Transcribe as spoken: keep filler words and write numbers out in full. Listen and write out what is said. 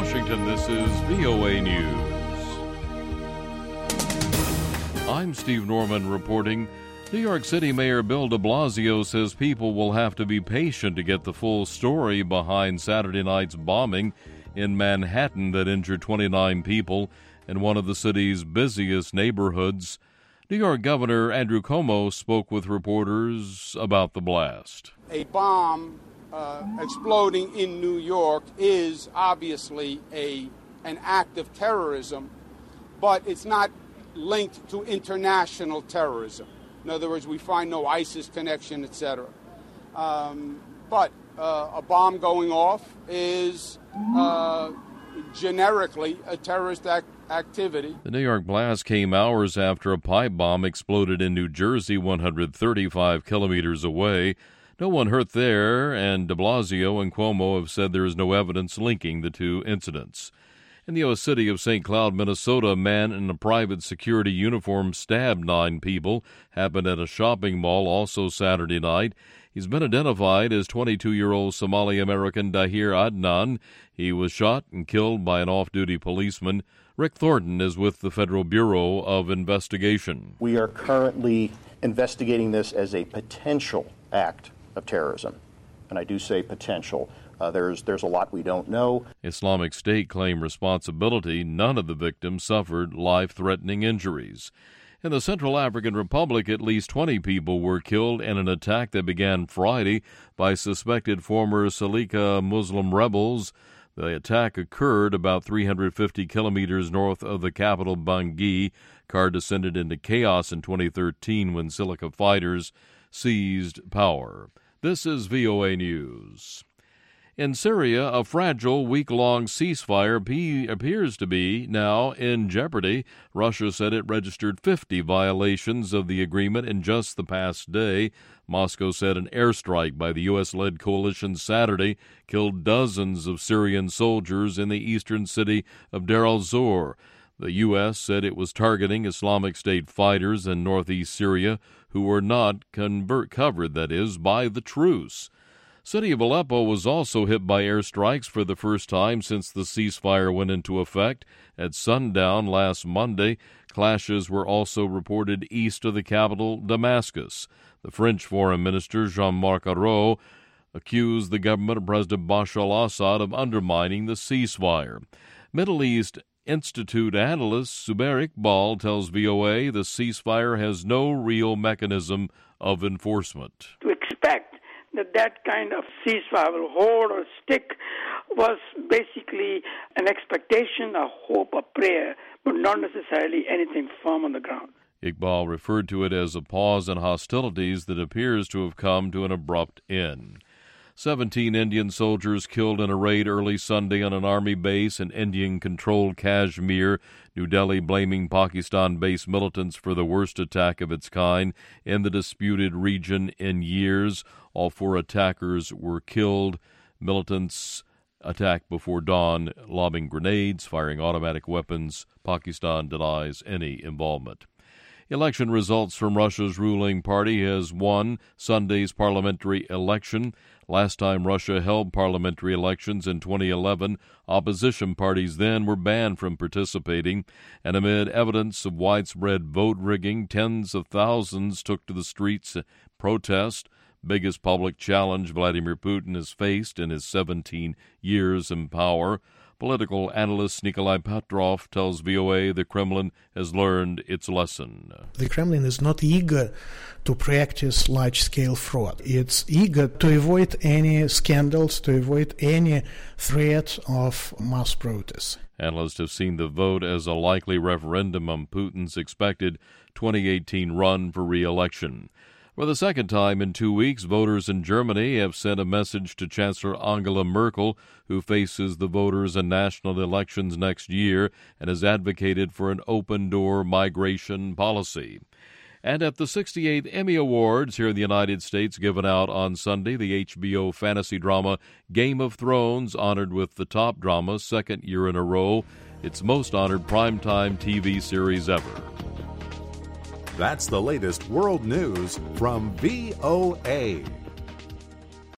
Washington, this is V O A News. I'm Steve Norman reporting. New York City Mayor Bill de Blasio says people will have to be patient to get the full story behind Saturday night's bombing in Manhattan that injured twenty-nine people in one of the city's busiest neighborhoods. New York Governor Andrew Cuomo spoke with reporters about the blast. A bomb uh, exploding in New York is obviously a an act of terrorism, but it's not linked to international terrorism. In other words, we find no ISIS connection, et cetera. Um, but uh, a bomb going off is uh, generically a terrorist act. activity. The New York blast came hours after a pipe bomb exploded in New Jersey, one hundred thirty-five kilometers away. No one hurt there, and de Blasio and Cuomo have said there is no evidence linking the two incidents. In the U S city of Saint Cloud, Minnesota, a man in a private security uniform stabbed nine people. Happened at a shopping mall also Saturday night. He's been identified as twenty-two-year-old Somali-American Dahir Adnan. He was shot and killed by an off-duty policeman. Rick Thornton is with the Federal Bureau of Investigation. We are currently investigating this as a potential act of terrorism. And I do say potential. Uh, there's there's a lot we don't know. Islamic State claimed responsibility. None of the victims suffered life-threatening injuries. In the Central African Republic, at least twenty people were killed in an attack that began Friday by suspected former Salika Muslim rebels. The attack occurred about three hundred fifty kilometers north of the capital, Bangui. Car descended into chaos in twenty thirteen when Salika fighters seized power. This is V O A News. In Syria, a fragile, week-long ceasefire pe- appears to be now in jeopardy. Russia said it registered fifty violations of the agreement in just the past day. Moscow said an airstrike by the U S-led coalition Saturday killed dozens of Syrian soldiers in the eastern city of Deir al-Zor. The U S said it was targeting Islamic State fighters in northeast Syria who were not convert- covered, that is, by the truce. City of Aleppo was also hit by airstrikes for the first time since the ceasefire went into effect. At sundown last Monday, clashes were also reported east of the capital, Damascus. The French Foreign Minister Jean-Marc Ayrault accused the government of President Bashar al-Assad of undermining the ceasefire. Middle East Institute analyst Zubair Iqbal tells V O A the ceasefire has no real mechanism of enforcement. To expect that that kind of ceasefire will hold or stick was basically an expectation, a hope, a prayer, but not necessarily anything firm on the ground. Iqbal referred to it as a pause in hostilities that appears to have come to an abrupt end. Seventeen Indian soldiers killed in a raid early Sunday on an army base in Indian-controlled Kashmir. New Delhi blaming Pakistan-based militants for the worst attack of its kind in the disputed region in years. All four attackers were killed. Militants attacked before dawn, lobbing grenades, firing automatic weapons. Pakistan denies any involvement. Election results from Russia's ruling party has won Sunday's parliamentary election. Last time Russia held parliamentary elections in twenty eleven, opposition parties then were banned from participating. And amid evidence of widespread vote rigging, tens of thousands took to the streets to protest. Biggest public challenge Vladimir Putin has faced in his seventeen years in power. Political analyst Nikolai Petrov tells V O A the Kremlin has learned its lesson. The Kremlin is not eager to practice large-scale fraud. It's eager to avoid any scandals, to avoid any threat of mass protests. Analysts have seen the vote as a likely referendum on Putin's expected twenty eighteen run for re-election. For the second time in two weeks, voters in Germany have sent a message to Chancellor Angela Merkel, who faces the voters in national elections next year and has advocated for an open-door migration policy. And at the sixty-eighth Emmy Awards here in the United States, given out on Sunday, the H B O fantasy drama Game of Thrones honored with the top drama second year in a row. Its most honored primetime T V series ever. That's the latest world news from V O A.